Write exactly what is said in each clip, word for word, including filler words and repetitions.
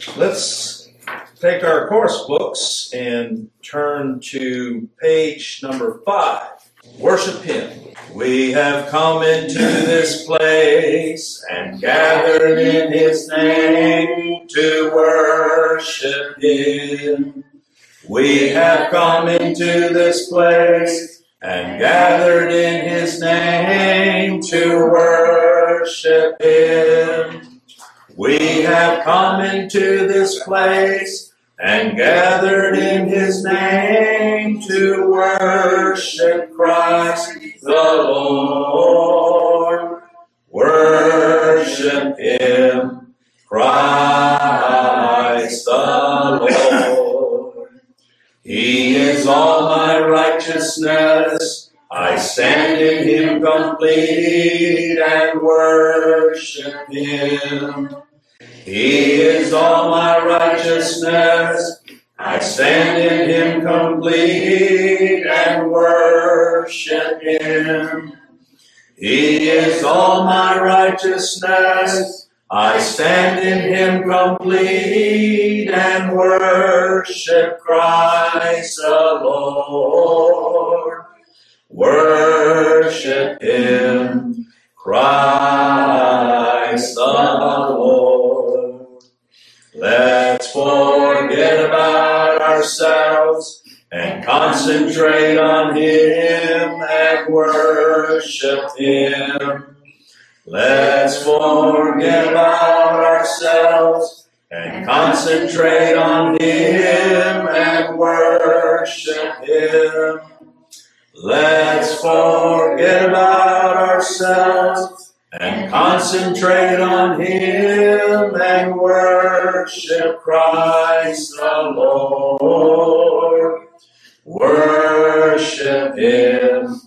Let's take our course books and turn to page number five. Worship Him. We have come into this place and gathered in His name to worship Him. We have come into this place and gathered in His name to worship Him. We have come into this place and gathered in His name to worship Christ the Lord. Worship Him, Christ the Lord. He is all my righteousness. I stand in Him complete and worship Him. He is all my righteousness. I stand in Him complete and worship Him. He is all my righteousness. I stand in Him complete and worship Christ the Lord. Worship Him, Christ the Lord. Let's forget about ourselves and concentrate on Him and worship Him. Let's forget about ourselves and concentrate on Him and worship Him. Let's forget about ourselves and concentrate on Him and worship Christ the Lord. Worship Him,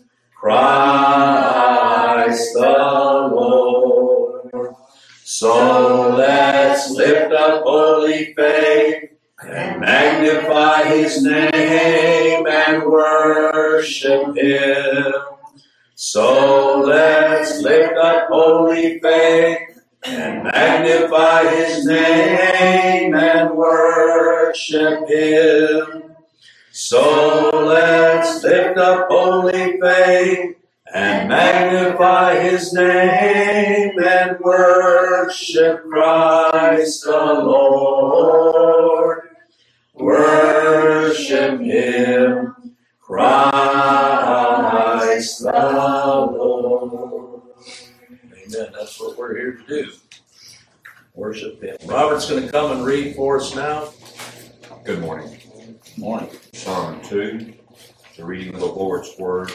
Christ the Lord. So let's lift up holy faith and magnify His name and worship Him. So let's lift up holy faith and magnify His name and worship Him. So let's lift up holy faith and magnify His name and worship Christ the Lord. Worship Him, Christ the Lord. Amen. That's what we're here to do. Worship Him. Robert's going to come and read for us now. Good morning. Good morning. Psalm two, the reading of the Lord's Word.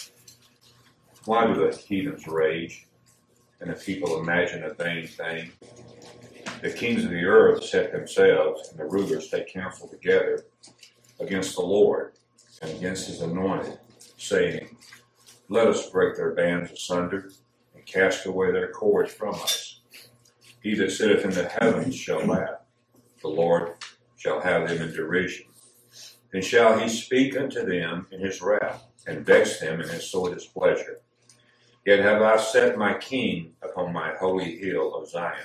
Why do the heathens rage, and the people imagine a vain thing? The kings of the earth set themselves, and the rulers take counsel together against the Lord and against His anointed, saying, let us break their bands asunder, and cast away their cords from us. He that sitteth in the heavens shall laugh. The Lord shall have them in derision. Then shall He speak unto them in His wrath, and vex them in His sore displeasure. Yet have I set my king upon my holy hill of Zion.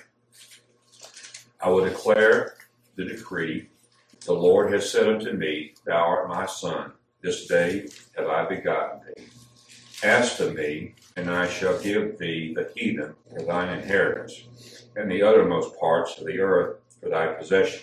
I will declare the decree. The Lord has said unto me, thou art my son. This day have I begotten thee. Ask of me, and I shall give thee the heathen for thine inheritance, and the uttermost parts of the earth for thy possession.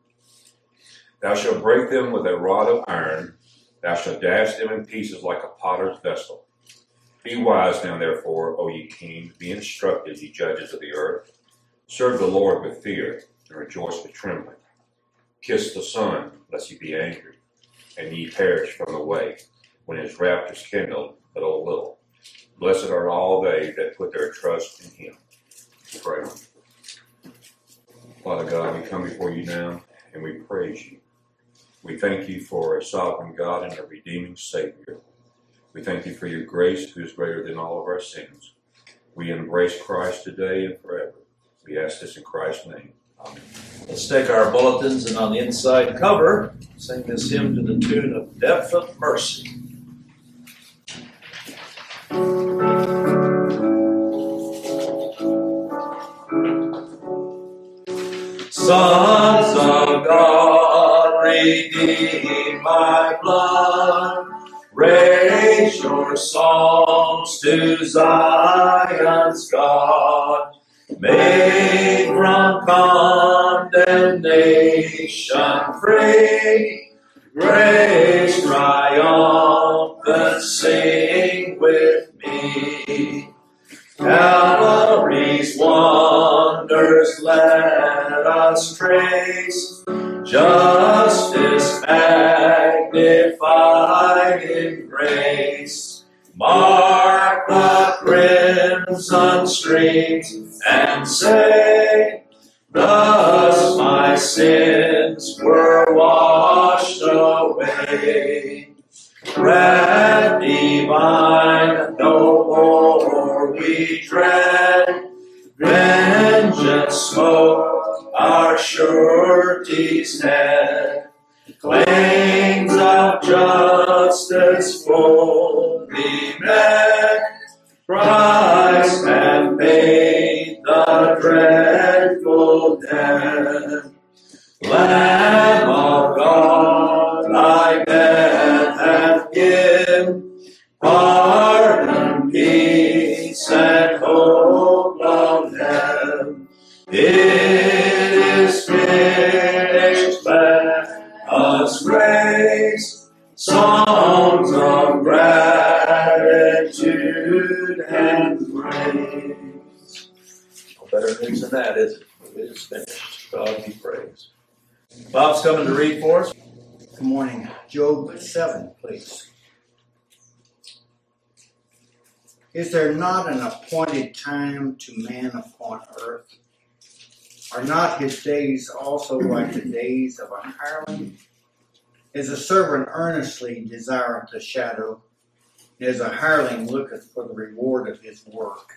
Thou shalt break them with a rod of iron. Thou shalt dash them in pieces like a potter's vessel. Be wise now, therefore, O ye kings, be instructed, ye judges of the earth. Serve the Lord with fear, and rejoice with trembling. Kiss the Son, lest He be angry, and ye perish from the way, when His wrath is kindled but a little. Blessed are all they that put their trust in Him. Pray. Father God, we come before You now, and we praise You. We thank You for a sovereign God and a redeeming Savior. We thank You for Your grace, who is greater than all of our sins. We embrace Christ today and forever. We ask this in Christ's name. Amen. Let's take our bulletins and on the inside cover, sing this hymn to the tune of Depth of Mercy. Sons redeemed by blood. Raise your songs to Zion's God. Made from condemnation free, grace triumphant, sing with me. Calvary's wonders let us trace, justice magnified in grace. Mark the crimson streams and say, thus my sins were washed away. Wrath divine, no more we dread. Vengeance smote our surety's head. Claims of justice fully met. Christ hath paid the dreadful debt. Lamb of God, thy death hath given pardon, peace, and hope of heaven. It is finished, let us raise songs of gratitude and praise. No better news than that, is it? It is finished. God be praised. Bob's coming to read for us. Good morning. Job seven, please. Is there not an appointed time to man upon earth? Are not his days also like the days of a hireling? As a servant earnestly desireth the shadow, as a hireling looketh for the reward of his work.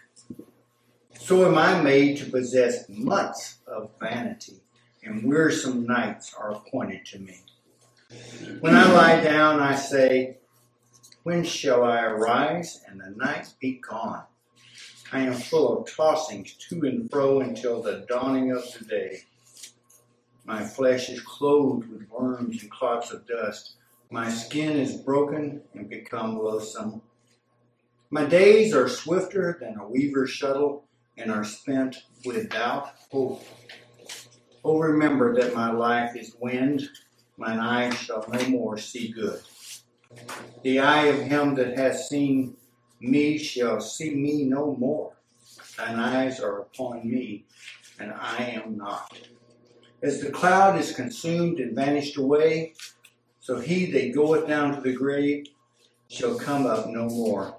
So am I made to possess months of vanity, and wearisome nights are appointed to me. When I lie down, I say, when shall I arise and the night be gone? I am full of tossings to and fro until the dawning of the day. My flesh is clothed with worms and clots of dust. My skin is broken and become loathsome. My days are swifter than a weaver's shuttle and are spent without hope. Oh, remember that my life is wind, mine eyes shall no more see good. The eye of him that hath seen me shall see me no more. Thine eyes are upon me, and I am not. As the cloud is consumed and vanished away, so he that goeth down to the grave shall come up no more.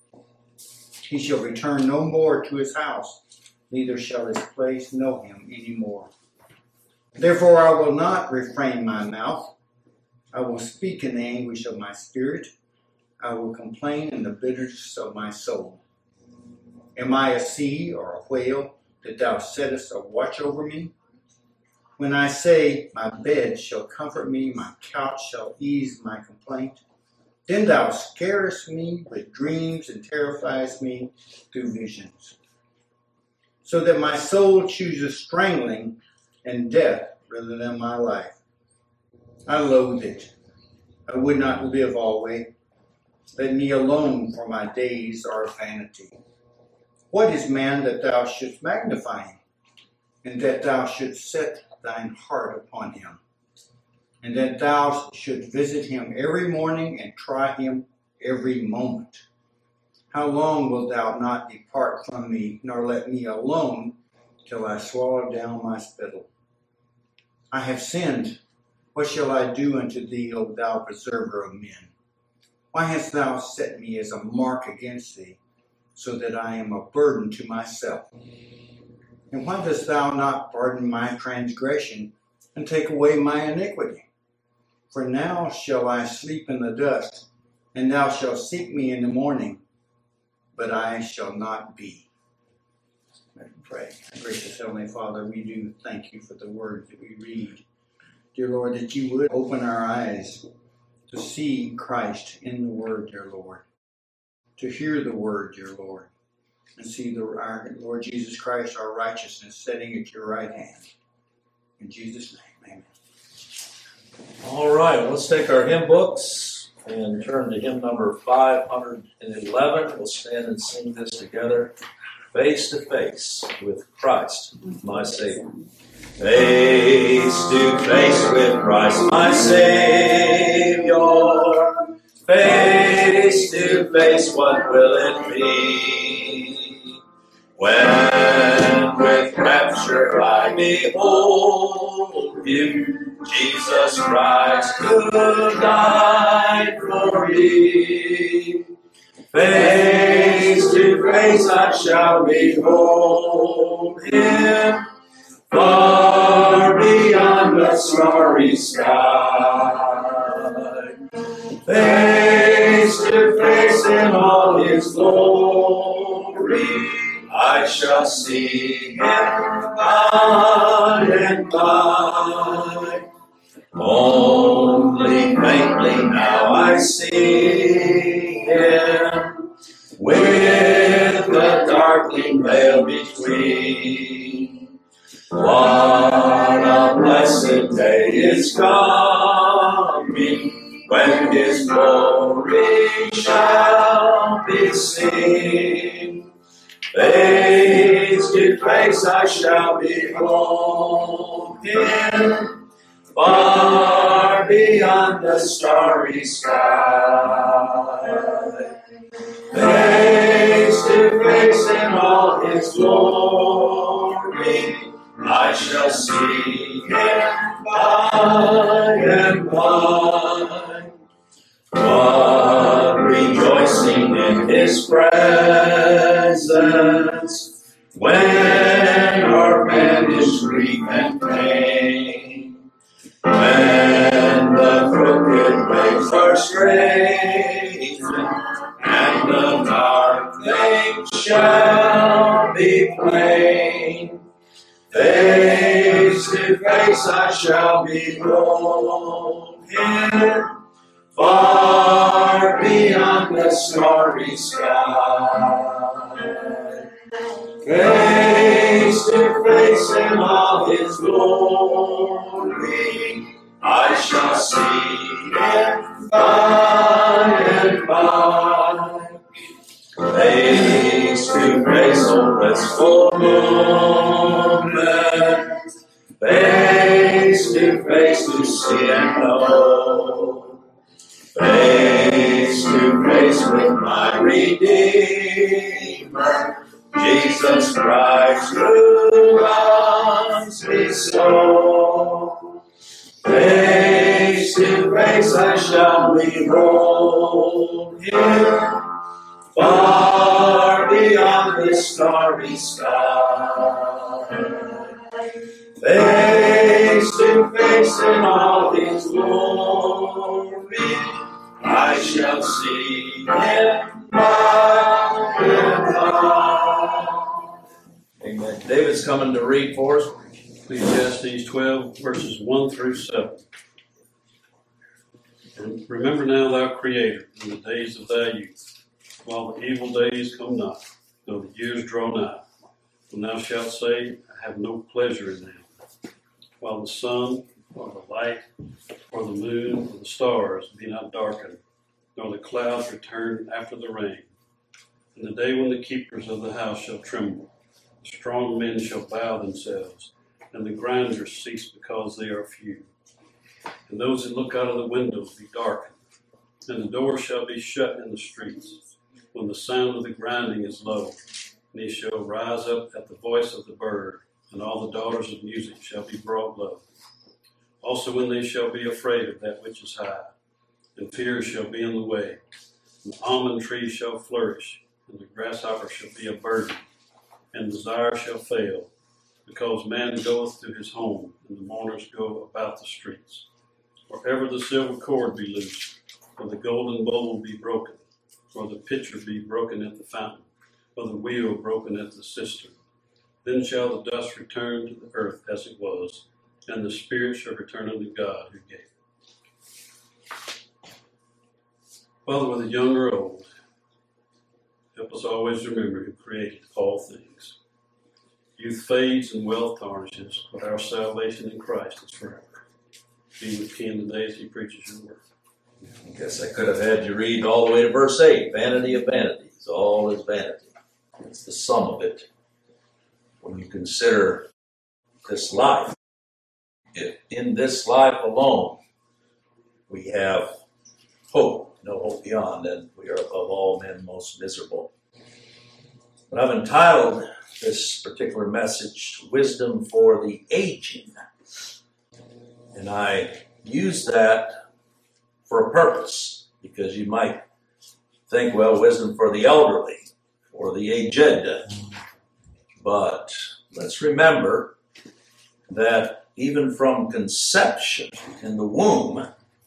He shall return no more to his house, neither shall his place know him any more. Therefore I will not refrain my mouth. I will speak in the anguish of my spirit. I will complain in the bitterness of my soul. Am I a sea or a whale that thou settest a watch over me? When I say, my bed shall comfort me, my couch shall ease my complaint, then thou scarest me with dreams and terrifiest me through visions, so that my soul chooses strangling and death rather than my life. I loathe it. I would not live always. Let me alone, for my days are vanity. What is man that thou shouldst magnify him, and that thou shouldst set thine heart upon him, and that thou shouldst visit him every morning and try him every moment? How long wilt thou not depart from me, nor let me alone till I swallow down my spittle? I have sinned. What shall I do unto thee, O thou preserver of men? Why hast thou set me as a mark against thee, so that I am a burden to myself? And why dost thou not pardon my transgression and take away my iniquity? For now shall I sleep in the dust, and thou shalt seek me in the morning, but I shall not be. Let me pray. Gracious Heavenly Father, we do thank you for the word that we read. Dear Lord, that you would open our eyes to see Christ in the word, dear Lord, to hear the word, dear Lord, and see the our Lord Jesus Christ, our righteousness, sitting at your right hand. In Jesus' name, amen. All right, let's take our hymn books and turn to hymn number five hundred eleven. We'll stand and sing this together. Face to face with Christ, my Savior. Face to face with Christ, my Savior. Face to face, what will it be? When with rapture I behold you, Jesus Christ, who died for me. Face to face I shall behold him, far beyond the starry sky. Face to face in all his glory, I shall see him by and by. Only faintly now I see him, with the darkening veil between. What a blessed day is coming, when his glory shall be seen. Face to face I shall behold him, far beyond the starry sky. Face to face in all his glory, I shall see him by and by. What rejoicing in his presence, when our banished grief and pain, when the crooked ways are straightened, and the dark things shall be plain. Face to face I shall behold him, far beyond the starry sky. Face to face in all his glory, I shall see him by and by. Face to face, oh blissful moment, face to face to see and know. Face to face with my Redeemer, Jesus Christ, who loves me so. Face to face I shall behold him, far beyond the starry sky. Face to face in all his glory, I shall see him by and by. Amen. David's coming to read for us. Ecclesiastes twelve, verses one through seven. Remember now thou Creator in the days of thy youth, while the evil days come not, though the years draw nigh. When thou shalt say, I have no pleasure in them, while the sun, or the light, or the moon, or the stars be not darkened, nor the clouds return after the rain. In the day when the keepers of the house shall tremble, the strong men shall bow themselves, and the grinders cease because they are few. And those that look out of the windows be darkened, and the doors shall be shut in the streets, when the sound of the grinding is low, and he shall rise up at the voice of the bird, and all the daughters of music shall be brought low. Also when they shall be afraid of that which is high, and fear shall be in the way, and the almond tree shall flourish, and the grasshopper shall be a burden, and desire shall fail, because man goeth to his home, and the mourners go about the streets. Wherever the silver cord be loosed, or the golden bowl be broken, or the pitcher be broken at the fountain, or the wheel broken at the cistern, then shall the dust return to the earth as it was, and the spirit shall return unto God who gave it. Father, whether young or old, help us always remember who created all things. Youth fades and wealth tarnishes, but our salvation in Christ is forever. be with Ken today as he preaches your word. I guess I could have had you read all the way to verse eight. Vanity of vanities, all is vanity. It's the sum of it. When you consider this life, if in this life alone we have hope, no hope beyond, then we are above all men most miserable. But I've entitled this particular message, Wisdom for the Aging. And I use that for a purpose, because you might think, well, wisdom for the elderly, for the aged. But let's remember that even from conception in the womb,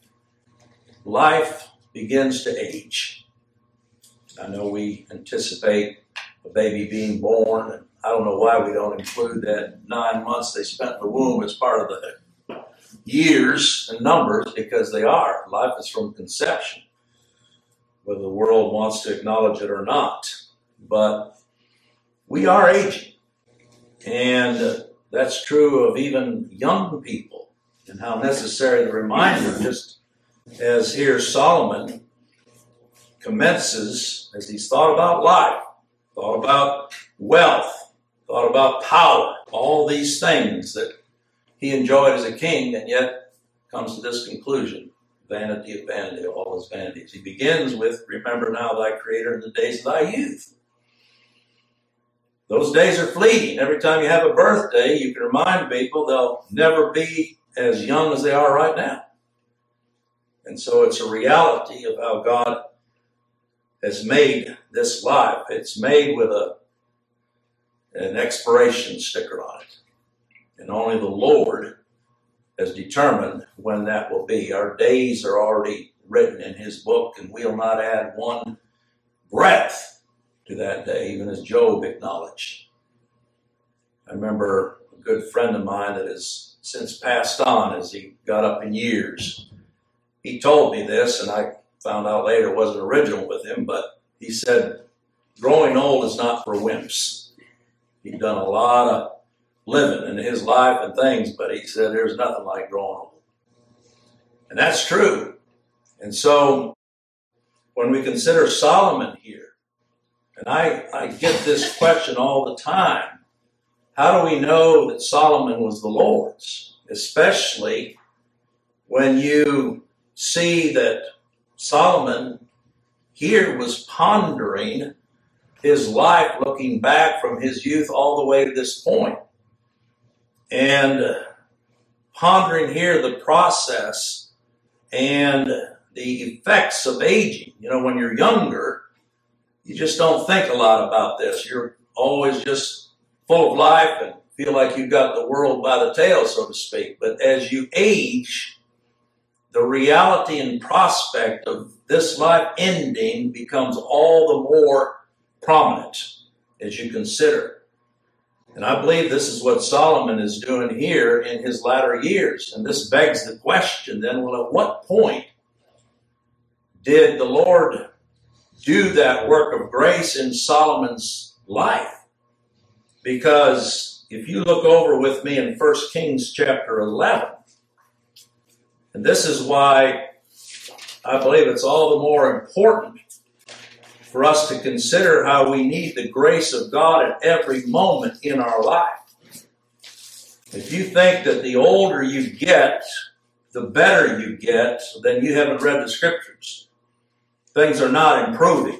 life begins to age. I know we anticipate a baby being born, and I don't know why we don't include that nine months they spent in the womb as part of the years and numbers, because they are. Life is from conception, whether the world wants to acknowledge it or not. But we are aging, and uh, that's true of even young people, and how necessary the reminder, just as here Solomon commences, as he's thought about life, thought about wealth, thought about power, all these things that he enjoyed as a king, and yet comes to this conclusion: vanity of vanity, all is vanities. He begins with, remember now thy Creator in the days of thy youth. Those days are fleeting. Every time you have a birthday, you can remind people they'll never be as young as they are right now. And so it's a reality of how God has made this life. It's made with a an expiration sticker on it. And only the Lord has determined when that will be. Our days are already written in his book, and we'll not add one breath to that day, even as Job acknowledged. I remember a good friend of mine that has since passed on as he got up in years. He told me this, and I found out later it wasn't original with him, but he said, growing old is not for wimps. He'd done a lot of living in his life and things, but he said there's nothing like growing old. And that's true. And so when we consider Solomon here, and I, I get this question all the time, how do we know that Solomon was the Lord's? Especially when you see that Solomon here was pondering his life, looking back from his youth all the way to this point. And pondering here the process and the effects of aging. You know, when you're younger, you just don't think a lot about this. You're always just full of life and feel like you've got the world by the tail, so to speak. But as you age, the reality and prospect of this life ending becomes all the more prominent as you consider. And I believe this is what Solomon is doing here in his latter years. And this begs the question then, well, at what point did the Lord do that work of grace in Solomon's life? Because if you look over with me in First Kings chapter eleven, and this is why I believe it's all the more important for us to consider how we need the grace of God at every moment in our life. If you think that the older you get, the better you get, then you haven't read the scriptures. Things are not improving.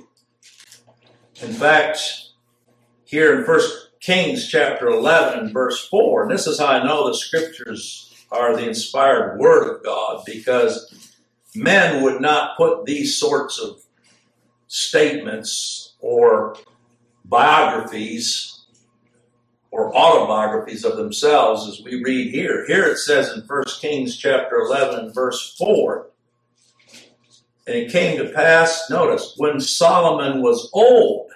In fact, here in First Kings chapter eleven and verse four, and this is how I know the scriptures are the inspired word of God, because men would not put these sorts of statements or biographies or autobiographies of themselves as we read here. Here it says in First Kings chapter eleven and verse four, and it came to pass, notice, when Solomon was old,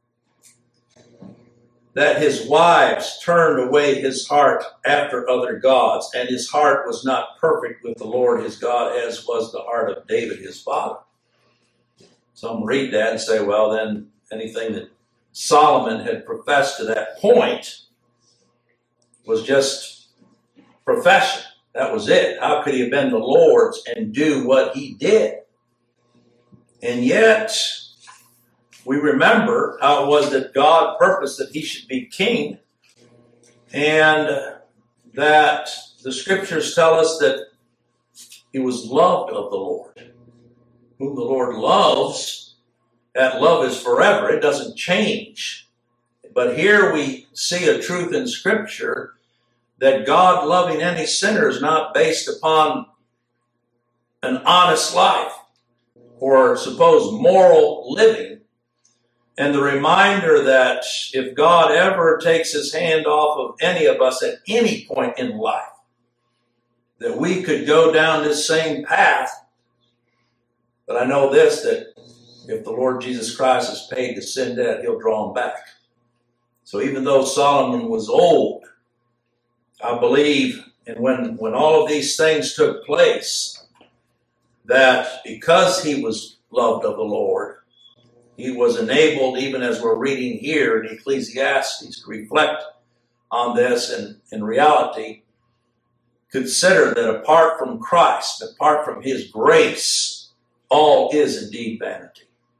that his wives turned away his heart after other gods, and his heart was not perfect with the Lord his God, as was the heart of David his father. Some read that and say, well, then anything that Solomon had professed to that point was just profession. That was it. How could he have been the Lord's and do what he did? And yet, we remember how it was that God purposed that he should be king, and that the scriptures tell us that he was loved of the Lord. Whom the Lord loves, that love is forever. It doesn't change. But here we see a truth in Scripture that God loving any sinner is not based upon an honest life or supposed moral living. And the reminder that if God ever takes his hand off of any of us at any point in life, that we could go down this same path. But I know this, that if the Lord Jesus Christ has paid the sin debt, he'll draw him back. So even though Solomon was old, I believe, and when, when all of these things took place, that because he was loved of the Lord, he was enabled, even as we're reading here in Ecclesiastes, to reflect on this and in reality consider that apart from Christ, apart from his grace, all is indeed vanity.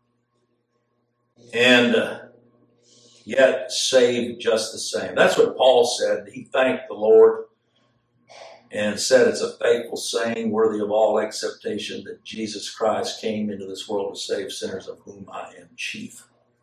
And uh, yet saved just the same. That's what Paul said. He thanked the Lord and said it's a faithful saying worthy of all acceptation that Jesus Christ came into this world to save sinners, of whom I am chief.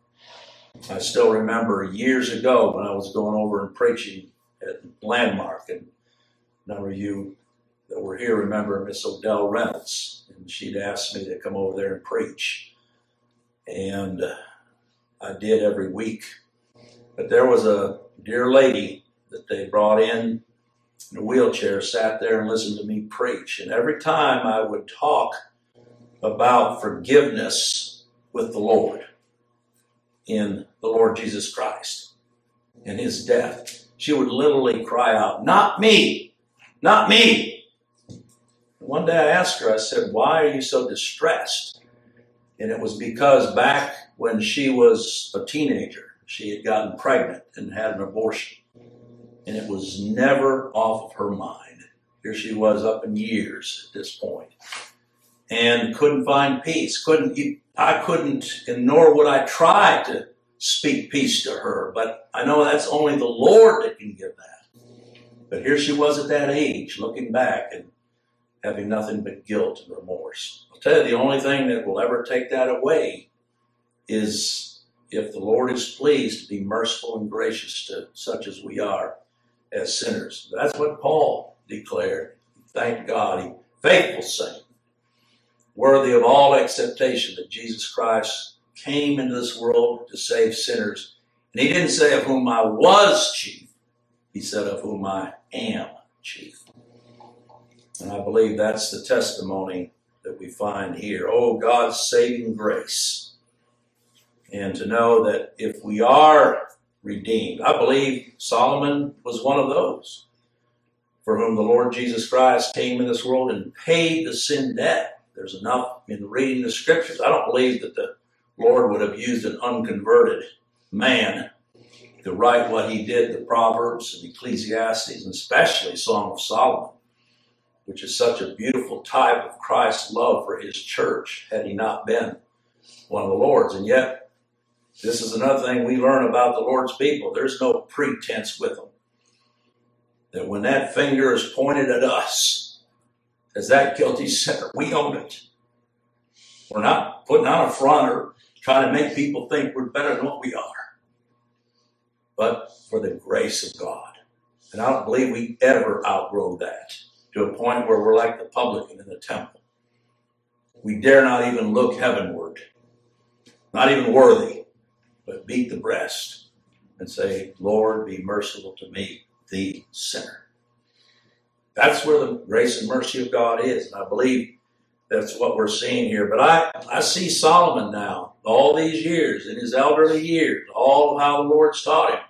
I still remember years ago when I was going over and preaching at Landmark, and a number of you that were here remember Miss Odell Reynolds, and she'd asked me to come over there and preach. And uh, I did every week. But there was a dear lady that they brought in in a wheelchair, sat there and listened to me preach. And every time I would talk about forgiveness with the Lord in the Lord Jesus Christ and his death, she would literally cry out, "Not me, not me." And one day I asked her, I said, "Why are you so distressed?" And it was because back when she was a teenager, she had gotten pregnant and had an abortion. And it was never off of her mind. Here she was up in years at this point. And couldn't find peace. Couldn't, I couldn't, and nor would I try to speak peace to her. But I know that's only the Lord that can give that. But here she was at that age, looking back and having nothing but guilt and remorse. I'll tell you, the only thing that will ever take that away is if the Lord is pleased to be merciful and gracious to such as we are as sinners. That's what Paul declared. Thank God, he faithful saint, worthy of all acceptation, that Jesus Christ came into this world to save sinners. And he didn't say of whom I was chief. He said of whom I am chief. And I believe that's the testimony that we find here. Oh, God's saving grace. And to know that if we are redeemed, I believe Solomon was one of those for whom the Lord Jesus Christ came in this world and paid the sin debt. There's enough in reading the scriptures. I don't believe that the Lord would have used an unconverted man to write what he did, the Proverbs and Ecclesiastes, and especially Song of Solomon, which is such a beautiful type of Christ's love for his church, had he not been one of the Lord's. And yet, this is another thing we learn about the Lord's people. There's no pretense with them. That when that finger is pointed at us, as that guilty sinner, we own it. We're not putting on a front or trying to make people think we're better than what we are. But for the grace of God. And I don't believe we ever outgrow that to a point where we're like the publican in the temple. We dare not even look heavenward. Not even worthy. But beat the breast and say, "Lord, be merciful to me, the sinner." That's where the grace and mercy of God is. And I believe that's what we're seeing here. But I, I see Solomon now, all these years, in his elderly years, all of how the Lord's taught him,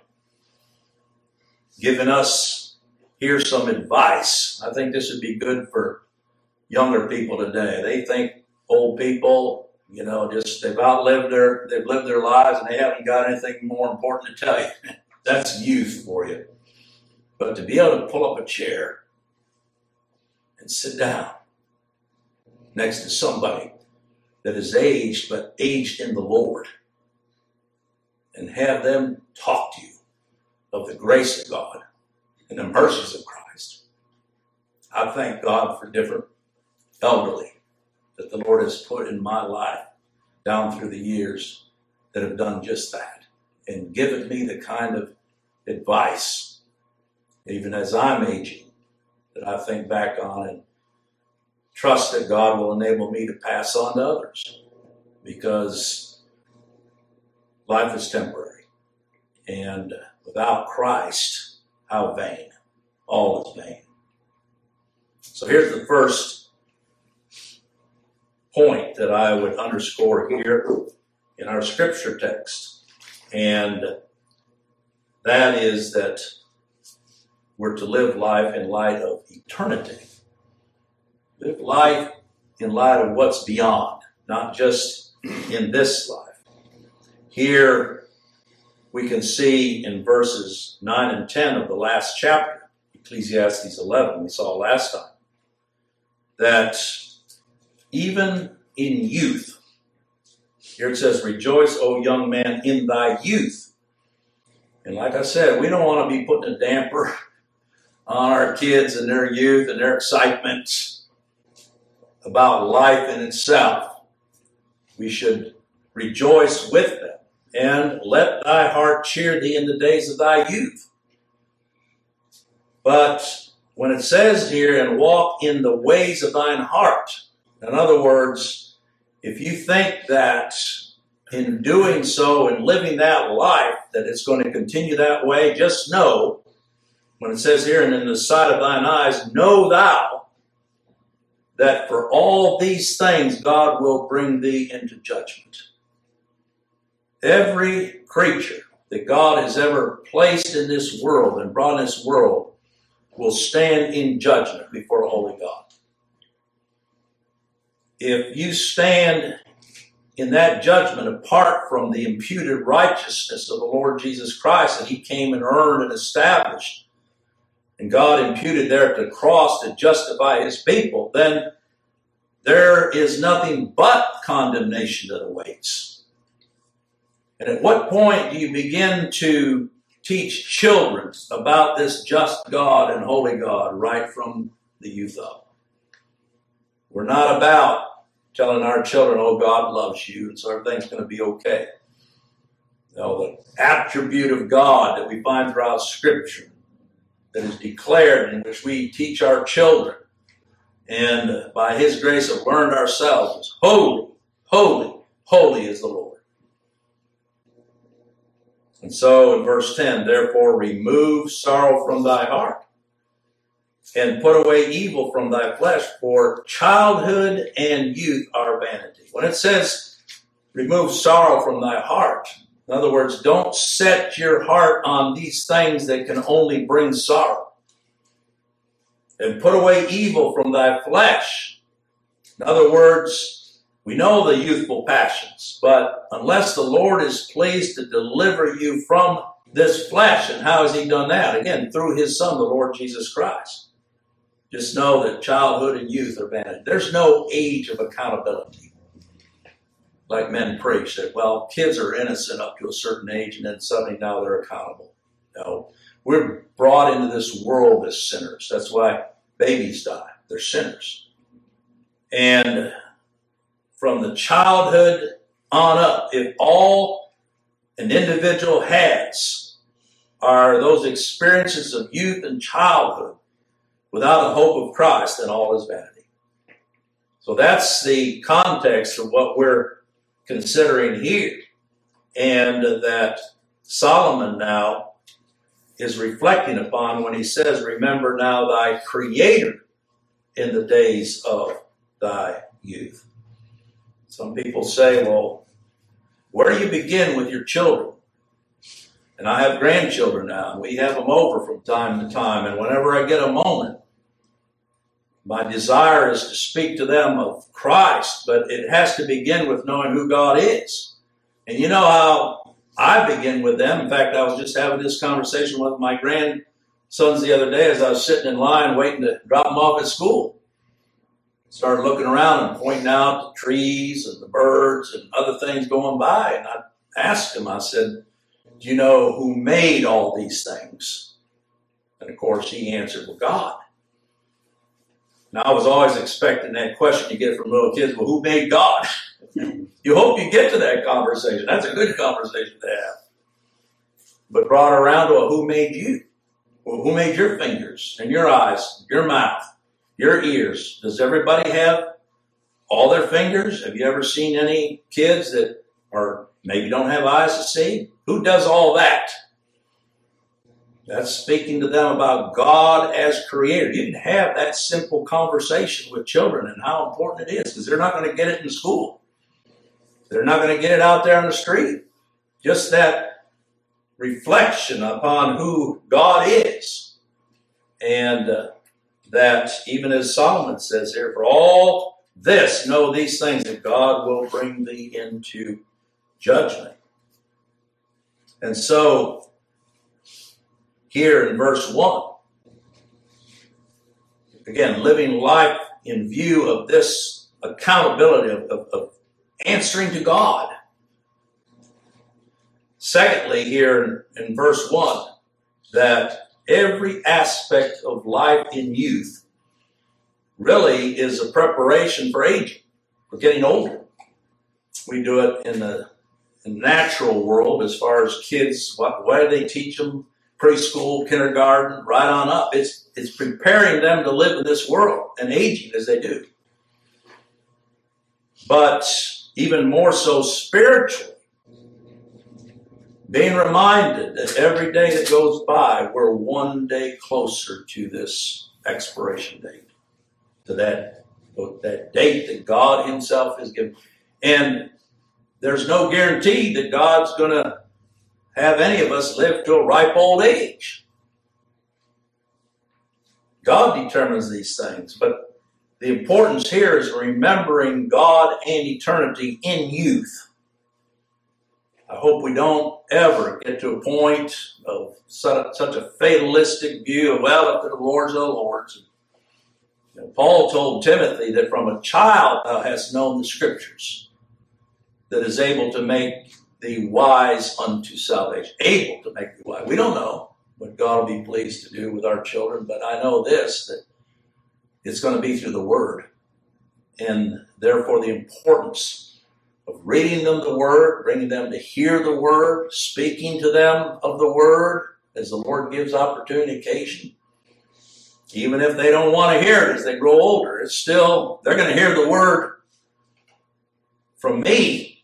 giving us here some advice. I think this would be good for younger people today. They think old people, you know, just they've outlived their, they've lived their lives and they haven't got anything more important to tell you. That's youth for you. But to be able to pull up a chair and sit down next to somebody that is aged, but aged in the Lord, and have them talk to you of the grace of God and the mercies of Christ. I thank God for different elderly that the Lord has put in my life down through the years that have done just that and given me the kind of advice, even as I'm aging, that I think back on and trust that God will enable me to pass on to others, because life is temporary. And without Christ, how vain. All is vain. So here's the first point that I would underscore here in our scripture text. And that is that we're to live life in light of eternity. Live life in light of what's beyond, not just in this life. Here we can see in verses nine and ten of the last chapter, Ecclesiastes eleven, we saw last time, that even in youth, here it says, rejoice, O young man, in thy youth. And like I said, we don't want to be putting a damper on our kids and their youth and their excitement about life in itself. We should rejoice with them, and let thy heart cheer thee in the days of thy youth. But when it says here, and walk in the ways of thine heart, in other words, if you think that in doing so and living that life, that it's going to continue that way, just know, when it says here, and in the sight of thine eyes, know thou that for all these things God will bring thee into judgment. Every creature that God has ever placed in this world and brought in this world will stand in judgment before a holy God. If you stand in that judgment apart from the imputed righteousness of the Lord Jesus Christ that he came and earned and established, and God imputed there at the cross to justify his people, then there is nothing but condemnation that awaits. And at what point do you begin to teach children about this just God and holy God right from the youth up? We're not about telling our children, oh, God loves you, and so everything's going to be okay. No, the attribute of God that we find throughout Scripture that is declared, in which we teach our children, and by his grace have learned ourselves, is holy, holy, holy is the Lord. And so in verse ten, therefore remove sorrow from thy heart, and put away evil from thy flesh, for childhood and youth are vanity. When it says remove sorrow from thy heart, in other words, don't set your heart on these things that can only bring sorrow. And put away evil from thy flesh. In other words, we know the youthful passions, but unless the Lord is pleased to deliver you from this flesh, and how has he done that? Again, through his Son, the Lord Jesus Christ. Just know that childhood and youth are vanity. There's no age of accountability. Like men preach that, well, kids are innocent up to a certain age and then suddenly now they're accountable. No, we're brought into this world as sinners. That's why babies die. They're sinners. And from the childhood on up, if all an individual has are those experiences of youth and childhood without a hope of Christ, then all is vanity. So that's the context of what we're considering here, and that Solomon now is reflecting upon when he says, remember now thy Creator in the days of thy youth. Some people say, well, where do you begin with your children? And I have grandchildren now, and we have them over from time to time, and whenever I get a moment, my desire is to speak to them of Christ, but it has to begin with knowing who God is. And you know how I begin with them. In fact, I was just having this conversation with my grandsons the other day as I was sitting in line waiting to drop them off at school. started looking around and pointing out the trees and the birds and other things going by. And I asked him, I said, do you know who made all these things? And of course he answered, well, God. Now I was always expecting that question you get from little kids, well, who made God? You hope you get to that conversation. That's a good conversation to have. But brought it around to a who made you? Well, who made your fingers and your eyes, your mouth, your ears? Does everybody have all their fingers? Have you ever seen any kids that are maybe don't have eyes to see? Who does all that? That's speaking to them about God as creator. You can have that simple conversation with children and how important it is, because they're not going to get it in school. They're not going to get it out there on the street. Just that reflection upon who God is. And uh, that even as Solomon says here, for all this, know these things, that God will bring thee into judgment. And so, here in verse one, again, living life in view of this accountability of, of, of answering to God. Secondly, here in, in verse one, that every aspect of life in youth really is a preparation for aging, for getting older. We do it in the, in the natural world as far as kids. What, why do they teach them? Preschool, kindergarten, right on up. It's, it's preparing them to live in this world and aging as they do. But even more so spiritually, being reminded that every day that goes by, we're one day closer to this expiration date, to that, that date that God himself has given. And there's no guarantee that God's going to have any of us live to a ripe old age. God determines these things, but the importance here is remembering God and eternity in youth. I hope we don't ever get to a point of such a fatalistic view of, well, if they're the Lord's, they're the Lord's. You know, Paul told Timothy that from a child thou hast known the Scriptures, that is able to make thee wise unto salvation. Able to make thee wise. We don't know what God will be pleased to do with our children, but I know this, that it's going to be through the Word. And therefore the importance of reading them the Word, bringing them to hear the Word, speaking to them of the Word as the Lord gives opportunity occasion. Even if they don't want to hear it as they grow older, it's still, they're going to hear the Word from me.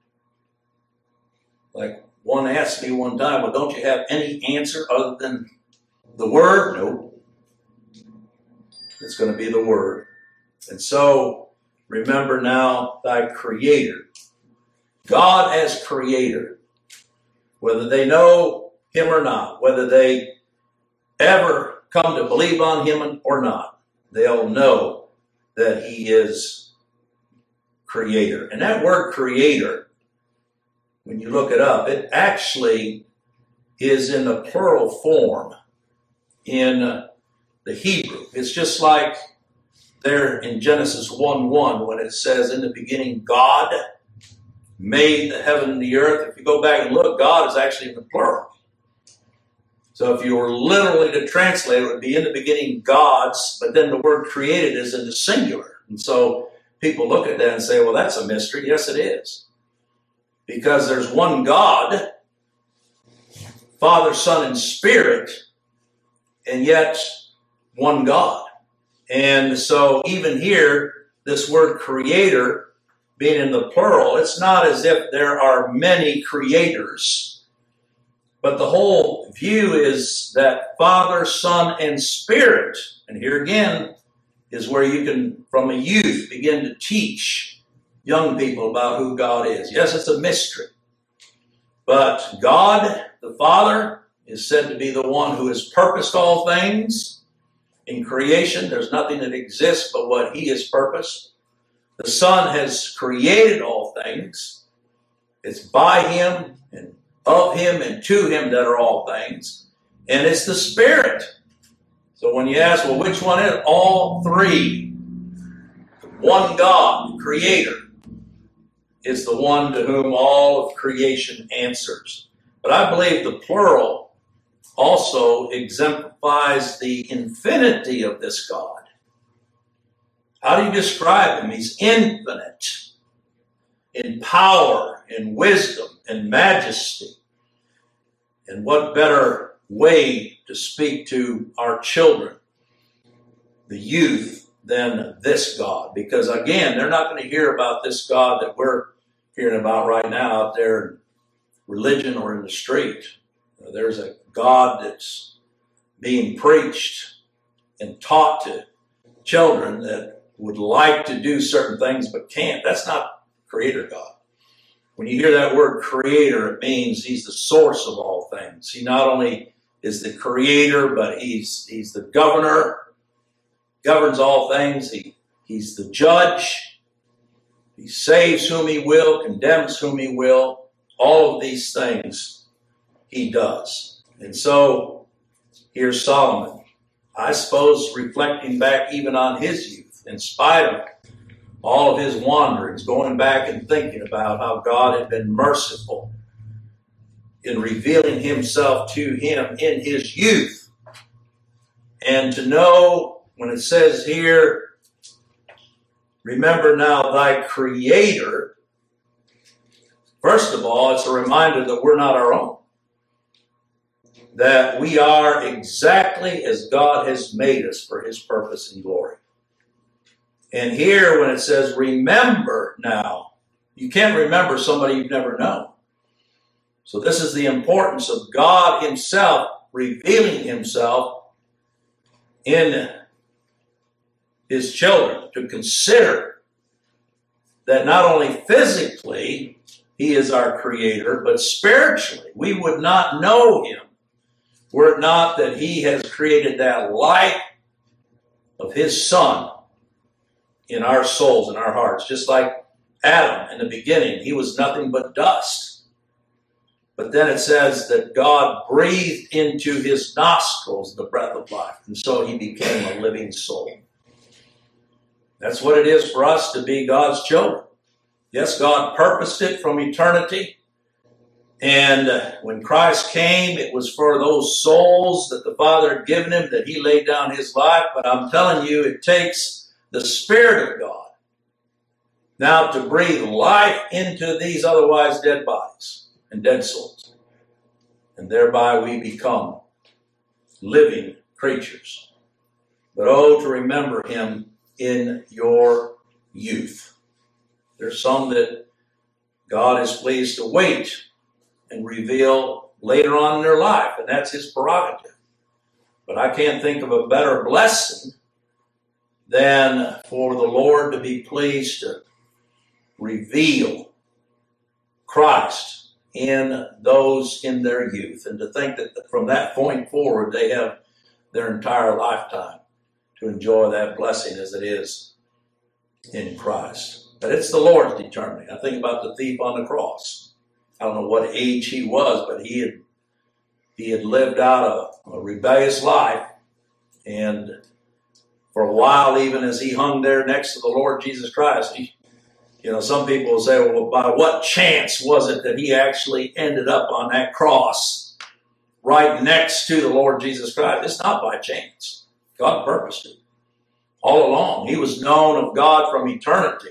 Like one asked me one time, well, don't you have any answer other than the Word? No. It's going to be the Word. And so, remember now thy Creator. God as Creator. Whether they know Him or not, whether they ever come to believe on Him or not, they'll know that He is Creator. And that word Creator, when you look it up, it actually is in the plural form in the Hebrew. It's just like there in Genesis one one when it says, in the beginning God made the heaven and the earth. If you go back and look, God is actually in the plural. So if you were literally to translate, it would be in the beginning gods, but then the word created is in the singular. And so people look at that and say, well, that's a mystery. Yes, it is. Because there's one God, Father, Son, and Spirit, and yet one God. And so even here, this word creator being in the plural, it's not as if there are many creators, but the whole view is that Father, Son, and Spirit, and here again is where you can, from a youth, begin to teach young people about who God is. Yes, it's a mystery, but God, the Father, is said to be the one who has purposed all things. In creation, there's nothing that exists but what He has purposed. The Son has created all things. It's by Him and of Him and to Him that are all things. And it's the Spirit. So when you ask, well, which one is it? All three. one God, Creator, is the one to whom all of creation answers. But I believe the plural also exemplifies the infinity of this God. How do you describe him? He's infinite in power, in wisdom, in majesty. And what better way to speak to our children, the youth, than this God? Because again, they're not going to hear about this God that we're hearing about right now out there in religion or in the street. There's a God that's being preached and taught to children that would like to do certain things but can't. That's not Creator God. When you hear that word Creator, it means he's the source of all things. He not only is the Creator, but he's he's the governor, governs all things. He he's the judge. He saves whom he will, condemns whom he will. All of these things he does. And so here's Solomon, I suppose, reflecting back even on his youth, in spite of all of his wanderings, going back and thinking about how God had been merciful in revealing himself to him in his youth. And to know, when it says here, remember now thy Creator, first of all, it's a reminder that we're not our own. That we are exactly as God has made us for his purpose and glory. And here when it says remember now, you can't remember somebody you've never known. So this is the importance of God himself revealing himself in his children, to consider that not only physically he is our Creator, but spiritually we would not know him were it not that he has created that light of his Son in our souls, in our hearts. Just like Adam in the beginning, he was nothing but dust. But then it says that God breathed into his nostrils the breath of life. And so he became a living soul. That's what it is for us to be God's children. Yes, God purposed it from eternity. And when Christ came, it was for those souls that the Father had given him that he laid down his life. But I'm telling you, it takes the Spirit of God now to breathe life into these otherwise dead bodies and dead souls. And thereby we become living creatures. But oh, to remember him in your youth. There's some that God is pleased to wait and reveal later on in their life, and that's his prerogative. But I can't think of a better blessing than for the Lord to be pleased to reveal Christ in those in their youth, and to think that from that point forward they have their entire lifetime to enjoy that blessing as it is in Christ. But it's the Lord's determining. I think about the thief on the cross. I don't know what age he was, but he had he had lived out a, a rebellious life, and for a while, even as he hung there next to the Lord Jesus Christ, he, you know, some people will say, well, by what chance was it that he actually ended up on that cross right next to the Lord Jesus Christ? It's not by chance. God purposed it all along. He was known of God from eternity.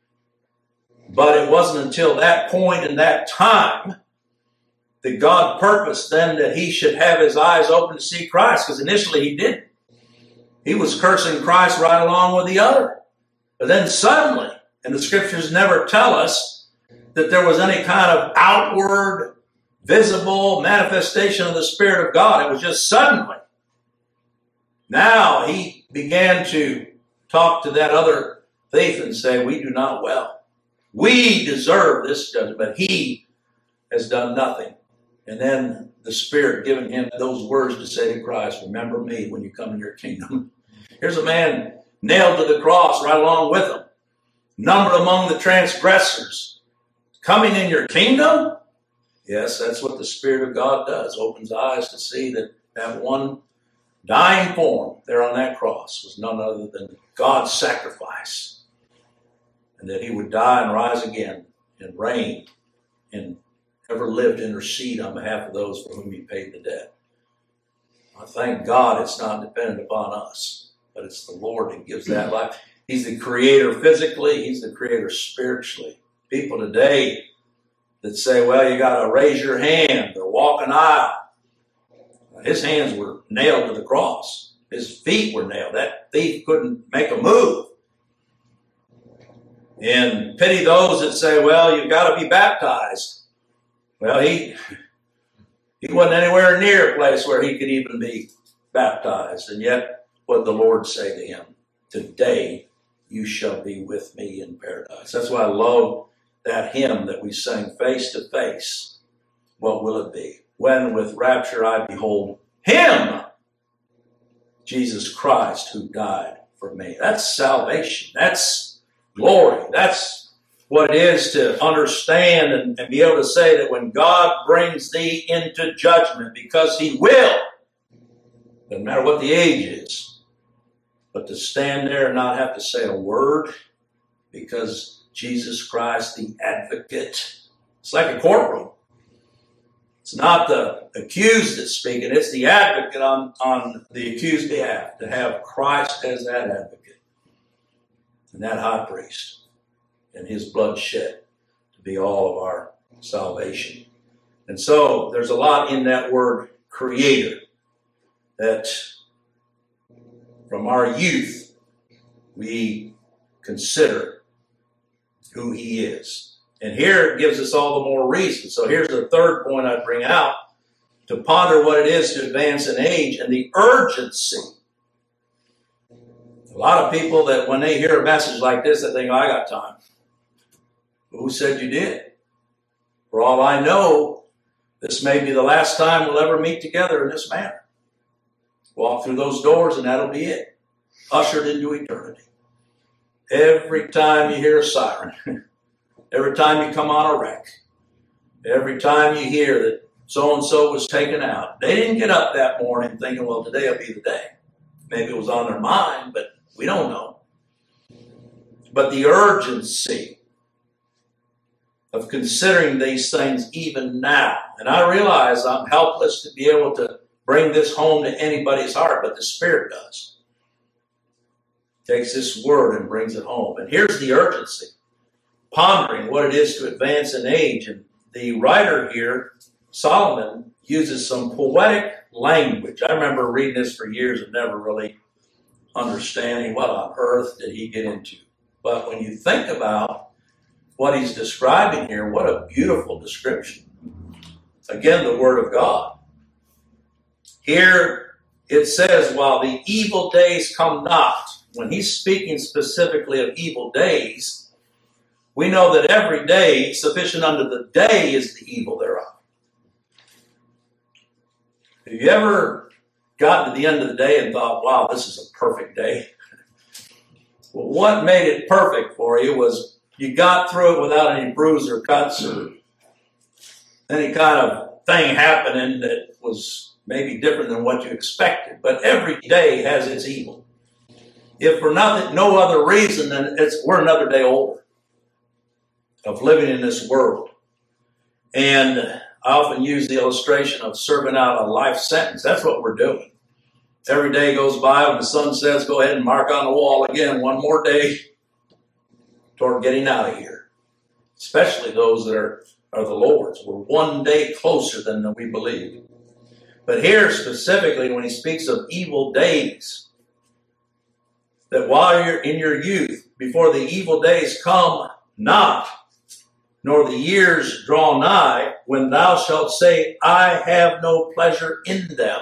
But it wasn't until that point in that time that God purposed then that he should have his eyes open to see Christ, because initially he didn't. He was cursing Christ right along with the other. But then suddenly, and the scriptures never tell us that there was any kind of outward, visible manifestation of the Spirit of God. It was just suddenly. Now he began to talk to that other thief and say, we do not well. We deserve this judgment, but he has done nothing. And then the Spirit giving him those words to say to Christ, remember me when you come in your kingdom. Here's a man nailed to the cross right along with him, numbered among the transgressors. Coming in your kingdom? Yes, that's what the Spirit of God does. Opens eyes to see that that one dying form there on that cross was none other than God's sacrifice and that he would die and rise again and reign and ever live to intercede on behalf of those for whom he paid the debt. I thank God it's not dependent upon us, but it's the Lord that gives that life. He's the creator physically. He's the creator spiritually. People today that say, well, you got to raise your hand or walk an aisle. His hands were nailed to the cross. His feet were nailed. That thief couldn't make a move. And pity those that say, well, you've got to be baptized. Well, he, he wasn't anywhere near a place where he could even be baptized. And yet, what did the Lord say to him? Today, you shall be with me in paradise. That's why I love that hymn that we sang, face to face. What will it be? When with rapture I behold him, Jesus Christ, who died for me. That's salvation. That's glory. That's what it is to understand and, and be able to say that when God brings thee into judgment, because he will, no matter what the age is, but to stand there and not have to say a word, because Jesus Christ, the advocate, it's like a courtroom. It's not the accused that's speaking, it's the advocate on, on the accused behalf, to have Christ as that advocate and that high priest and his blood shed to be all of our salvation. And so there's a lot in that word creator that from our youth we consider who he is. And here it gives us all the more reason. So here's the third point I'd bring out, to ponder what it is to advance in age and the urgency. A lot of people that when they hear a message like this, they think, oh, I got time. Who said you did? For all I know, this may be the last time we'll ever meet together in this manner. Walk through those doors and that'll be it. Ushered into eternity. Every time you hear a siren, every time you come on a wreck, every time you hear that so-and-so was taken out, they didn't get up that morning thinking, well, today will be the day. Maybe it was on their mind, but we don't know. But the urgency of considering these things even now. And I realize I'm helpless to be able to bring this home to anybody's heart, but the Spirit does. Takes this word and brings it home. And here's the urgency. Pondering what it is to advance in age. And the writer here, Solomon, uses some poetic language. I remember reading this for years and never really understanding what on earth did he get into. But when you think about what he's describing here, what a beautiful description. Again, the Word of God. Here it says, while the evil days come not. When he's speaking specifically of evil days, we know that every day sufficient unto the day is the evil thereof. Have you ever gotten to the end of the day and thought, wow, this is a perfect day? Well, what made it perfect for you was you got through it without any bruise or cuts or any kind of thing happening that was maybe different than what you expected. But every day has its evil. If for nothing, no other reason than it's we're another day older of living in this world. And I often use the illustration of serving out a life sentence. That's what we're doing. Every day goes by when the sun sets, go ahead and mark on the wall again, one more day toward getting out of here. Especially those that are, are the Lord's. We're one day closer than we believe. But here specifically, when he speaks of evil days, that while you're in your youth, before the evil days come not, nor the years draw nigh, when thou shalt say, I have no pleasure in them.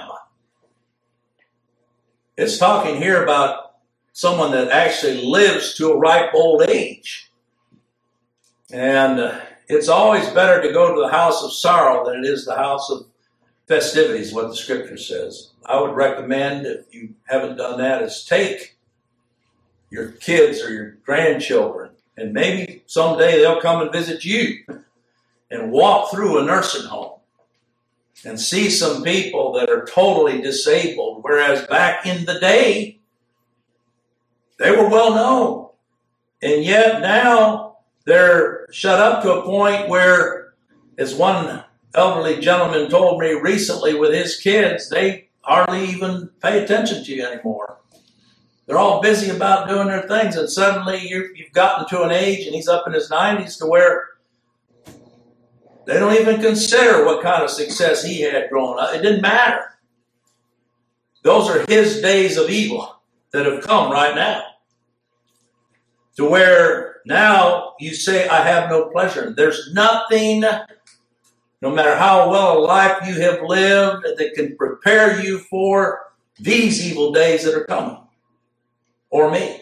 It's talking here about someone that actually lives to a ripe old age. And uh, it's always better to go to the house of sorrow than it is the house of festivities, what the scripture says. I would recommend, if you haven't done that, is take your kids or your grandchildren, and maybe someday they'll come and visit you and walk through a nursing home and see some people that are totally disabled, whereas back in the day, they were well known. And yet now they're shut up to a point where, as one elderly gentleman told me recently with his kids, they hardly even pay attention to you anymore. They're all busy about doing their things, and suddenly you're, you've gotten to an age, and he's up in his nineties, to where they don't even consider what kind of success he had growing up. It didn't matter. Those are his days of evil that have come right now. To where now you say, I have no pleasure. There's nothing, no matter how well a life you have lived, that can prepare you for these evil days that are coming. Or me.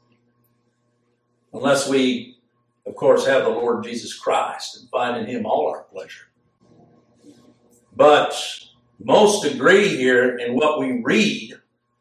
Unless we, of course, have the Lord Jesus Christ and find in him all our pleasure. But most agree here in what we read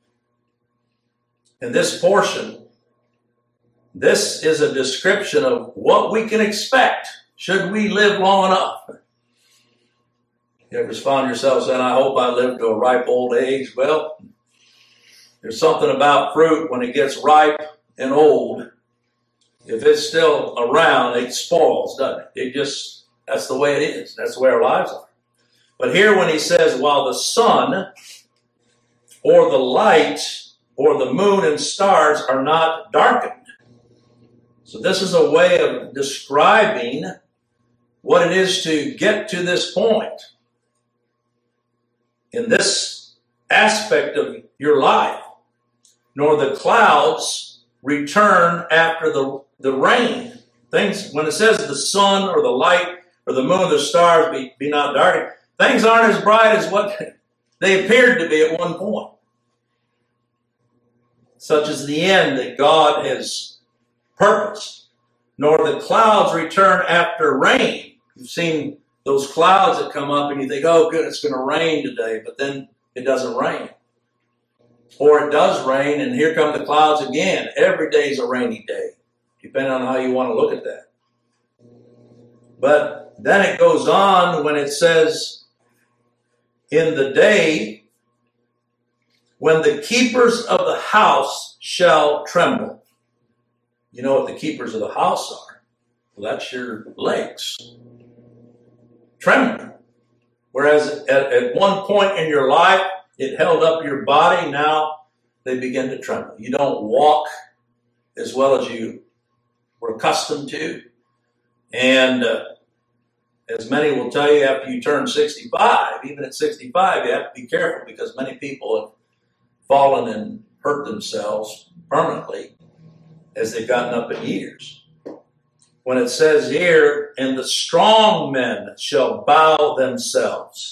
in this portion. This is a description of what we can expect should we live long enough. You ever found yourself saying, I hope I live to a ripe old age? Well, there's something about fruit when it gets ripe and old. If it's still around, it spoils, doesn't it? It just, that's the way it is. That's the way our lives are. But here when he says, while the sun or the light or the moon and stars are not darkened. So this is a way of describing what it is to get to this point. In this aspect of your life, nor the clouds return after the, the rain. Things, when it says the sun or the light or the moon or the stars be, be not darkened, things aren't as bright as what they appeared to be at one point. Such is the end that God has purposed. Nor the clouds return after rain. You've seen those clouds that come up and you think, oh good, it's going to rain today, but then it doesn't rain. Or it does rain, and here come the clouds again. Every day is a rainy day, depending on how you want to look at that. But then it goes on when it says, in the day when the keepers of the house shall tremble. You know what the keepers of the house are? Well, that's your legs. Trembling. Whereas at, at one point in your life, it held up your body. Now they begin to tremble. You don't walk as well as you were accustomed to. And uh, as many will tell you, after you turn sixty-five, even at sixty-five, you have to be careful because many people have fallen and hurt themselves permanently as they've gotten up in years. When it says here, and the strong men shall bow themselves.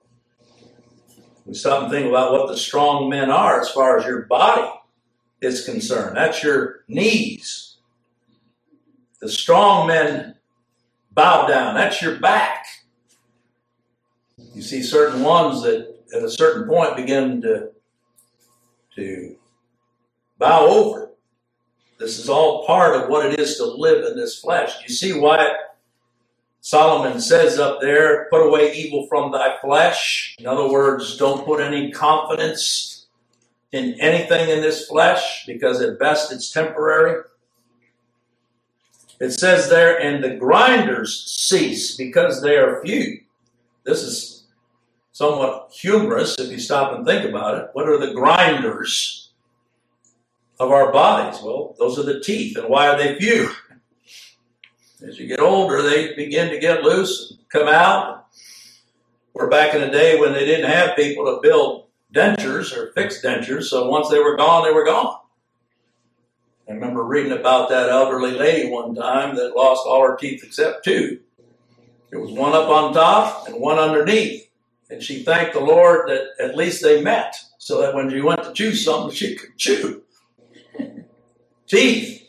We stop and think about what the strong men are as far as your body is concerned. That's your knees. The strong men bow down. That's your back. You see certain ones that at a certain point begin to, to bow over. This is all part of what it is to live in this flesh. You see why Solomon says up there, put away evil from thy flesh. In other words, don't put any confidence in anything in this flesh, because at best it's temporary. It says there, and the grinders cease because they are few. This is somewhat humorous if you stop and think about it. What are the grinders of our bodies? Well, those are the teeth. And why are they few? As you get older, they begin to get loose and come out. We're back in the day when they didn't have people to build dentures or fix dentures, so once they were gone, they were gone. I remember reading about that elderly lady one time that lost all her teeth except two. There was one up on top and one underneath. And she thanked the Lord that at least they met, so that when she went to chew something, she could chew. Teeth.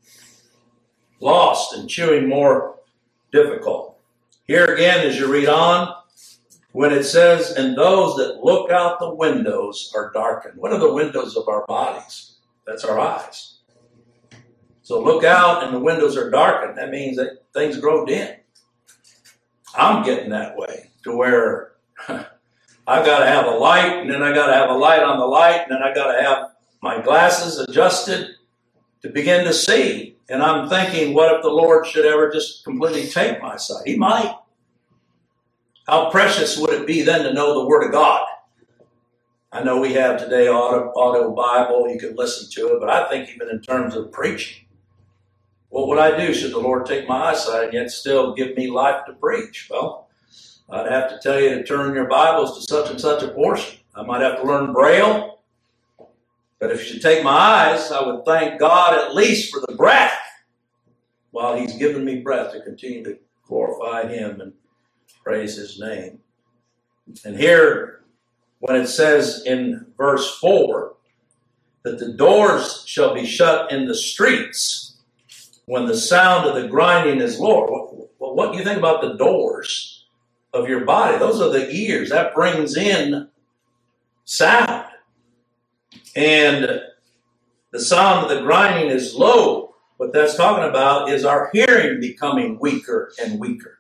Lost and chewing more difficult. Here again, as you read on, when it says, and those that look out the windows are darkened. What are the windows of our bodies? That's our eyes. So look out and the windows are darkened. That means that things grow dim. I'm getting that way to where I got to have a light, and then I got to have a light on the light, and then I got to have my glasses adjusted to begin to see. And I'm thinking, what if the Lord should ever just completely take my sight? He might. How precious would it be then to know the Word of God? I know we have today audio, audio Bible, you can listen to it, but I think even in terms of preaching, what would I do should the Lord take my eyesight and yet still give me life to preach? Well, I'd have to tell you to turn your Bibles to such and such a portion. I might have to learn Braille, but if you should take my eyes, I would thank God at least for the breath while He's given me breath to continue to glorify Him and praise His name. And here, when it says in verse four that the doors shall be shut in the streets when the sound of the grinding is lower. Well, what do you think about the doors of your body? Those are the ears. That brings in sound. And the sound of the grinding is low. What that's talking about is our hearing becoming weaker and weaker.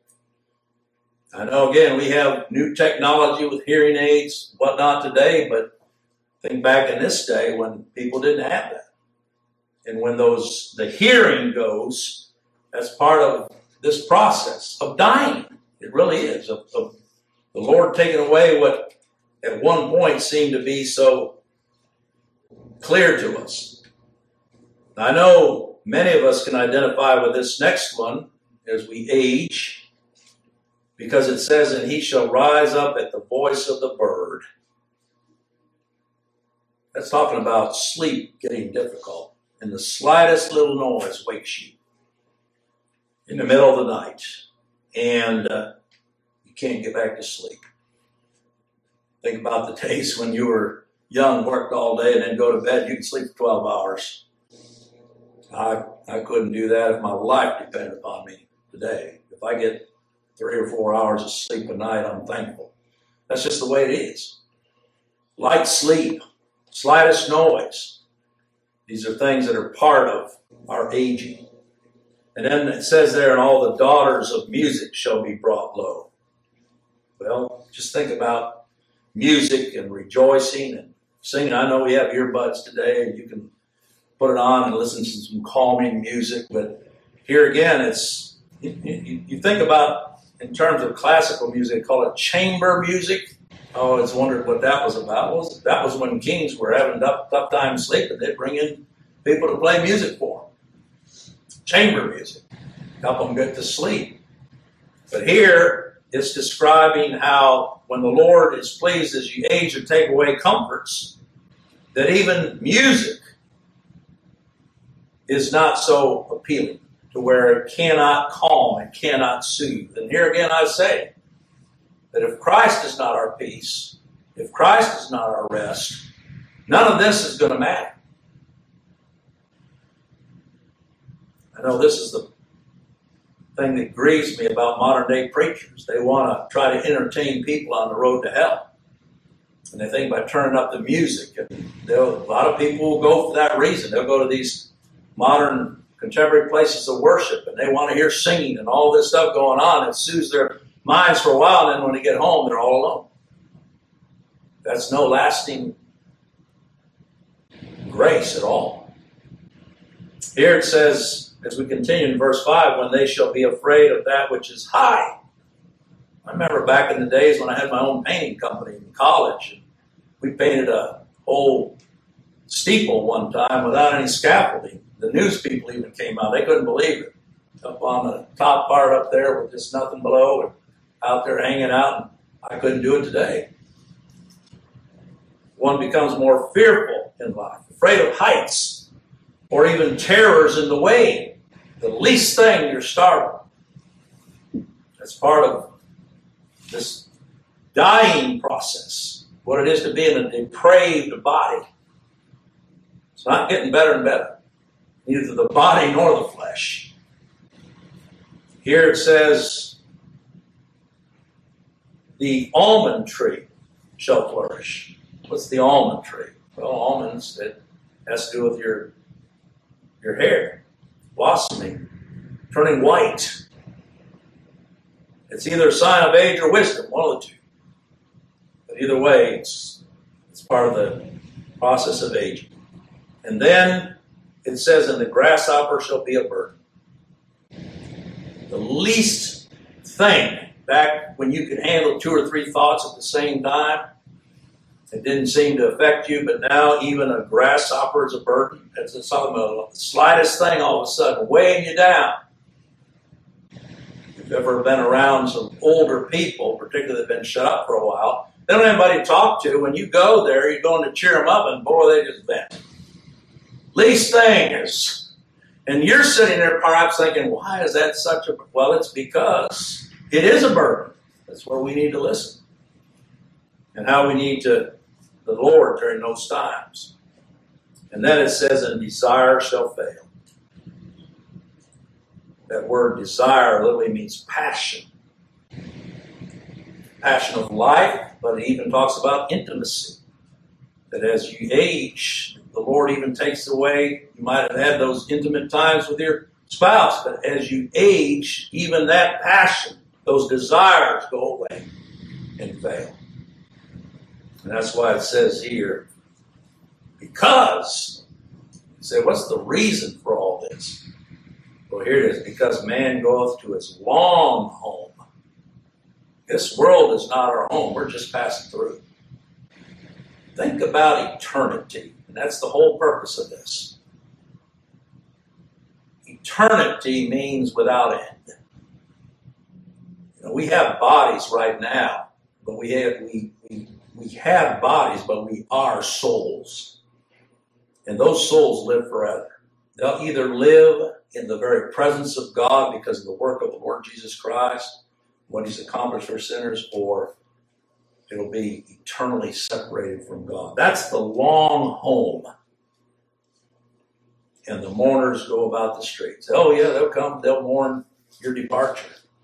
I know, again, we have new technology with hearing aids, whatnot today, but think back in this day when people didn't have that. And when those the hearing goes, that's part of this process of dying. It really is. Of, of the Lord taking away what at one point seemed to be so clear to us. I know many of us can identify with this next one as we age, because it says, and he shall rise up at the voice of the bird. That's talking about sleep getting difficult. And the slightest little noise wakes you in the middle of the night. And uh, you can't get back to sleep. Think about the days when you were young, worked all day, and then go to bed. You can sleep for twelve hours. I, I couldn't do that if my life depended upon me today. If I get three or four hours of sleep a night, I'm thankful. That's just the way it is. Light sleep, slightest noise. These are things that are part of our aging. And then it says there, and all the daughters of music shall be brought low. Well, just think about music and rejoicing and singing. I know we have earbuds today, and you can put it on and listen to some calming music. But here again, it's you, you, you think about, in terms of classical music, they call it chamber music. Oh, I was wondering what that was about. Well, that was when kings were having a tough, tough time sleeping. They'd bring in people to play music for them. Chamber music. Help them get to sleep. But here, it's describing how when the Lord is pleased as you age to take away comforts, that even music is not so appealing, to where it cannot calm, it cannot soothe. And here again I say that if Christ is not our peace, if Christ is not our rest, none of this is going to matter. I know this is the thing that grieves me about modern day preachers. They want to try to entertain people on the road to hell. And they think by turning up the music, and a lot of people will go for that reason. They'll go to these modern contemporary places of worship, and they want to hear singing and all this stuff going on. It soothes their minds for a while, and then when they get home, they're all alone. That's no lasting grace at all. Here it says, as we continue in verse five, when they shall be afraid of that which is high. I remember back in the days when I had my own painting company in college, and we painted a whole steeple one time without any scaffolding. The news people even came out. They couldn't believe it. Up on the top part up there with just nothing below and out there hanging out. And I couldn't do it today. One becomes more fearful in life, afraid of heights or even terrors in the way. The least thing, you're startled. That's part of this dying process, what it is to be in a depraved body. It's not getting better and better. Neither the body nor the flesh. Here it says, the almond tree shall flourish. What's the almond tree? Well, almonds, it has to do with your, your hair, blossoming, turning white. It's either a sign of age or wisdom, one of the two. But either way, it's, it's part of the process of aging. And then it says, and the grasshopper shall be a burden. The least thing, back when you could handle two or three thoughts at the same time, it didn't seem to affect you, but now even a grasshopper is a burden. It's something, the slightest thing all of a sudden weighing you down. If you've ever been around some older people, particularly that have been shut up for a while, they don't have anybody to talk to. When you go there, you're going to cheer them up, and boy, they just vent. Least thing is, and you're sitting there perhaps thinking, why is that such a, well, it's because it is a burden. That's where we need to listen. And how we need to, the Lord during those times. And then it says, and desire shall fail. That word desire literally means passion. Passion of life, but it even talks about intimacy. That as you age, the Lord even takes away, you might have had those intimate times with your spouse, but as you age, even that passion, those desires go away and fail. And that's why it says here, because, you say, what's the reason for all this? Well, here it is, because man goeth to his long home. This world is not our home, we're just passing through. Think about eternity, and that's the whole purpose of this. Eternity means without end. You know, we have bodies right now, but we have we, we we have bodies, but we are souls. And those souls live forever. They'll either live in the very presence of God because of the work of the Lord Jesus Christ, what he's accomplished for sinners, or it'll be eternally separated from God. That's the long home. And the mourners go about the streets. Oh yeah, they'll come, they'll mourn your departure.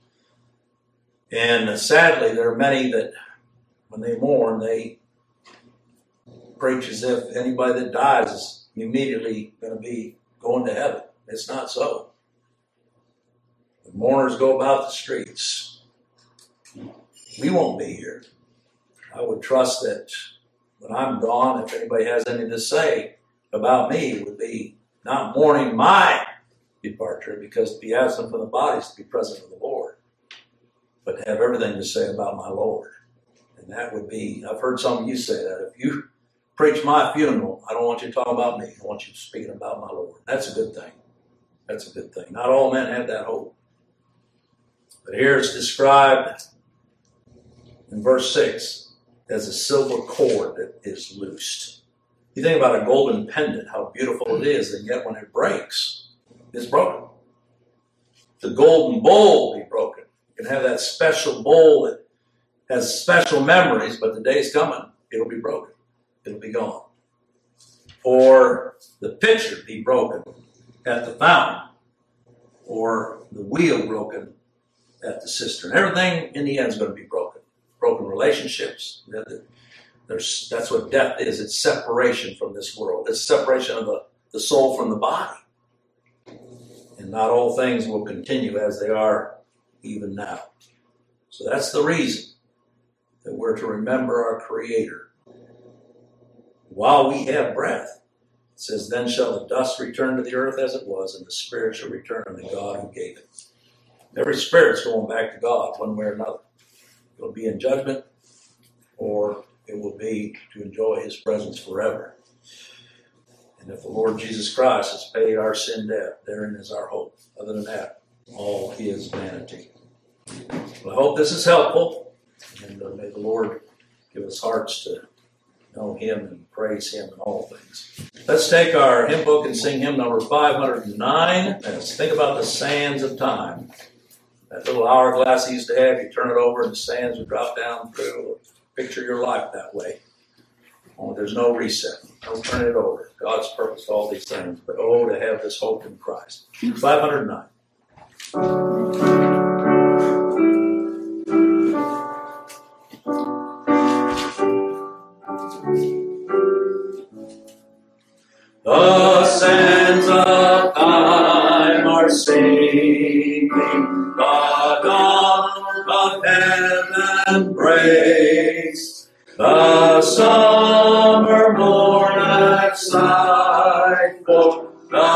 And sadly, there are many that, when they mourn, they preach as if anybody that dies is immediately going to be going to heaven. It's not so. The mourners go about the streets. We won't be here. I would trust that when I'm gone, if anybody has anything to say about me, it would be not mourning my departure, because to be absent from the body is to be present with the Lord, but to have everything to say about my Lord. And that would be, I've heard some of you say that, if you preach my funeral, I don't want you to talk about me. I want you speaking about my Lord. That's a good thing. That's a good thing. Not all men have that hope. But here it's described in verse six as a silver cord that is loosed. You think about a golden pendant, how beautiful it is, and yet when it breaks, it's broken. The golden bowl be broken. You can have that special bowl that has special memories, but the day's coming, it'll be broken. It'll be gone. Or the pitcher be broken at the fountain, or the wheel broken at the cistern. Everything in the end is going to be broken. Broken relationships. There's, that's what death is. It's separation from this world. It's separation of the, the soul from the body. And not all things will continue as they are even now. So that's the reason that we're to remember our Creator. While we have breath, it says, then shall the dust return to the earth as it was, and the spirit shall return unto God who gave it. Every spirit's going back to God one way or another. It'll be in judgment, or it will be to enjoy his presence forever. And if the Lord Jesus Christ has paid our sin debt, therein is our hope. Other than that, all is vanity. Well, I hope this is helpful, and uh, may the Lord give us hearts to know him and praise him in all things. Let's take our hymn book and sing hymn number five hundred nine. Let's think about the sands of time. That little hourglass he used to have, you turn it over and the sands would drop down through. Picture your life that way. Only there's no reset. Don't turn it over. God's purpose to all these things. But oh, to have this hope in Christ. five hundred nine. The sands of time are sinking, the dawn of heaven breaks, the summer morn at sight for the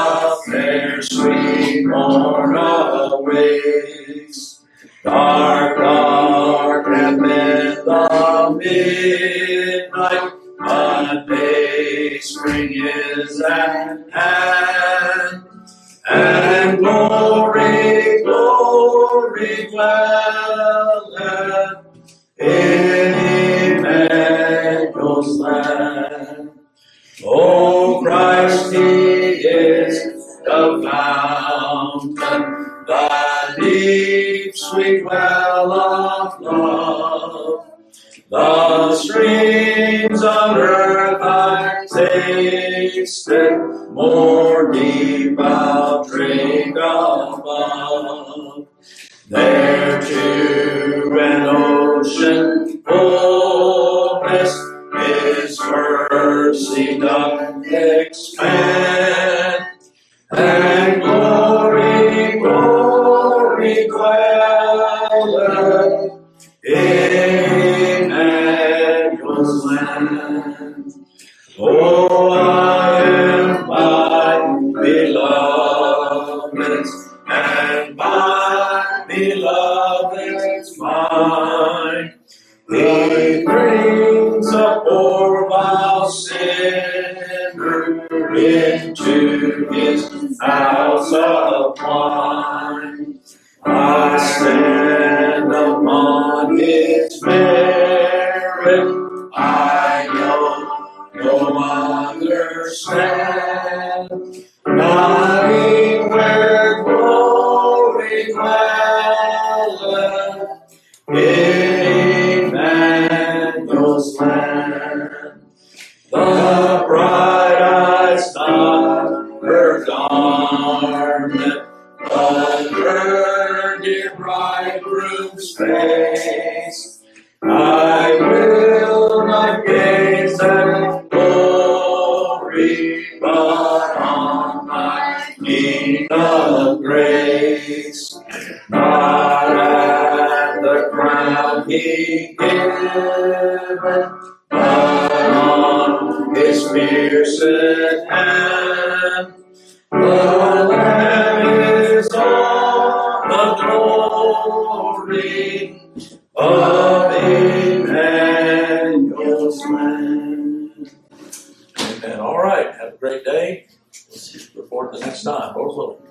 morn awakes. Dark, dark, and then the midnight, but day spring is at hand. And glory, glory dwelleth in Emmanuel's land. O Christ, He is the fountain, the deep, sweet well of love. The streams of earth I tasted, more deep I'll drink above. There to an ocean fullness His mercy doth expand, and glory, glory dwelleth in Emmanuel's land. Oh, I am my beloved's, and my beloved's mine. He brings a poor vile sinner into His house of wine. I stand upon His merit, I know no other stand. Lying where glory dwelleth in Emmanuel's land. The bright eyes not her garment, but her dear bridegroom's face. I will not gaze at glory, but on my King of grace. Not at the crown He given, but on His pierced hand. The Lamb is all the glory of Emmanuel's land. Amen. All right. Have a great day. We'll see you report the next time. Lord's willing.